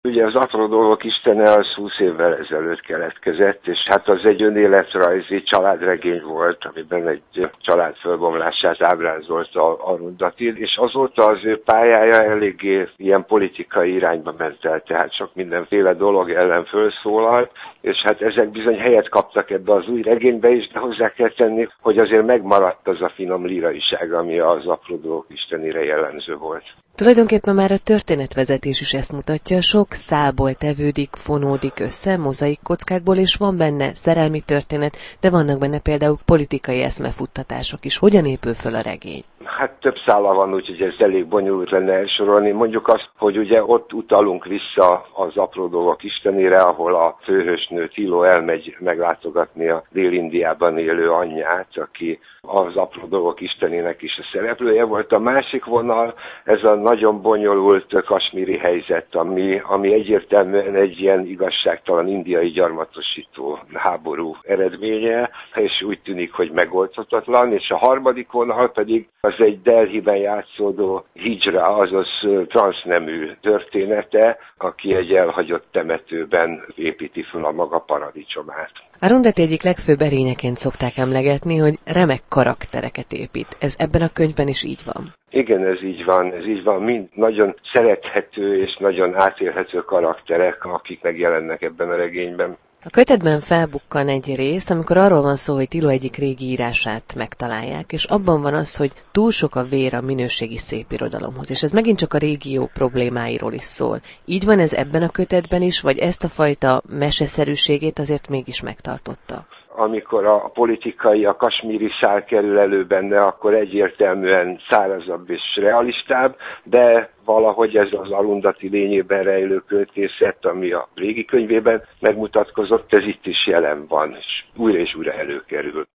Ugye az Apró dolgok istene az 20 évvel ezelőtt keletkezett, és hát az egy önéletrajzi családregény volt, amiben egy család fölbomlását ábrázolta Arundhati, és azóta az ő pályája eléggé ilyen politikai irányba ment el, tehát sok mindenféle dolog ellen felszólalt, és hát ezek bizony helyet kaptak ebbe az új regénybe is, de hozzá kell tenni, hogy azért megmaradt az a finom líraiság, ami az Apró dolgok istenére jellemző volt. Tulajdonképpen már a történetvezetés is ezt mutatja, sok szálból tevődik, fonódik össze, mozaik kockákból, és van benne szerelmi történet, de vannak benne például politikai eszmefuttatások is. Hogyan épül föl a regény? Hát több szála van, úgyhogy ez elég bonyolult lenne elsorolni. Mondjuk azt, hogy ugye ott utalunk vissza az Apró dolgok istenére, ahol a főhősnő Tilo elmegy meglátogatni a Dél-Indiában élő anyját, aki az Apró dolgok istenének is a szereplője volt. A másik vonal, ez a nagyon bonyolult kasmíri helyzet, ami egyértelműen egy ilyen igazságtalan indiai gyarmatosító háború eredménye, és úgy tűnik, hogy megoldhatatlan. És a harmadik vonal pedig az egy Delhiben játszódó hijra, azaz transznemű története, aki egy elhagyott temetőben építi fel a maga paradicsomát. Arundhati egyik legfőbb erényeként szokták emlegetni, hogy remek karaktereket épít. Ez ebben a könyvben is így van. Igen, ez így van. Mind nagyon szerethető és nagyon átélhető karakterek, akik megjelennek ebben a regényben. A kötetben felbukkan egy rész, amikor arról van szó, hogy Tilo egyik régi írását megtalálják, és abban van az, hogy túl sok a vér a minőségi szépirodalomhoz, és ez megint csak a régió problémáiról is szól. Így van ez ebben a kötetben is, vagy ezt a fajta meseszerűségét azért mégis megtartotta? Amikor a politikai, a kasmíri szál kerül elő benne, akkor egyértelműen szárazabb és realistább, de valahogy ez az Arundhati lényében rejlő költészet, ami a régi könyvében megmutatkozott, ez itt is jelen van, és újra előkerül.